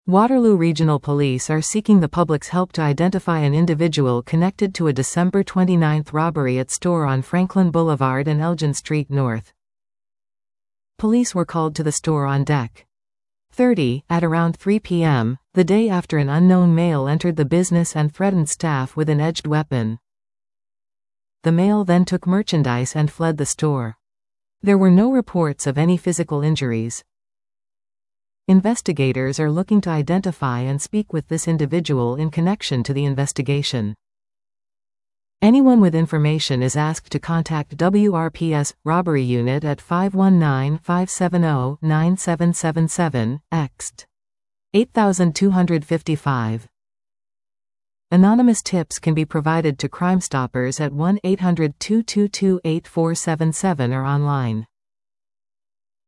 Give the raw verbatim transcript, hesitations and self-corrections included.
Waterloo Regional Police are seeking the public's help to identify an individual connected to a December twenty-ninth robbery at store on Franklin Boulevard and Elgin Street North. Police were called to the store on Deck thirty, at around three p m, the day after an unknown male entered the business and threatened staff with an edged weapon. The male then took merchandise and fled the store. There were no reports of any physical injuries. Investigators are looking to identify and speak with this individual in connection to the investigation. Anyone with information is asked to contact W R P S Robbery Unit at five one nine, five seven zero, nine seven seven seven, ext. eight two five five. Anonymous tips can be provided to Crime Stoppers at one eight hundred, two two two, eight four seven seven or online.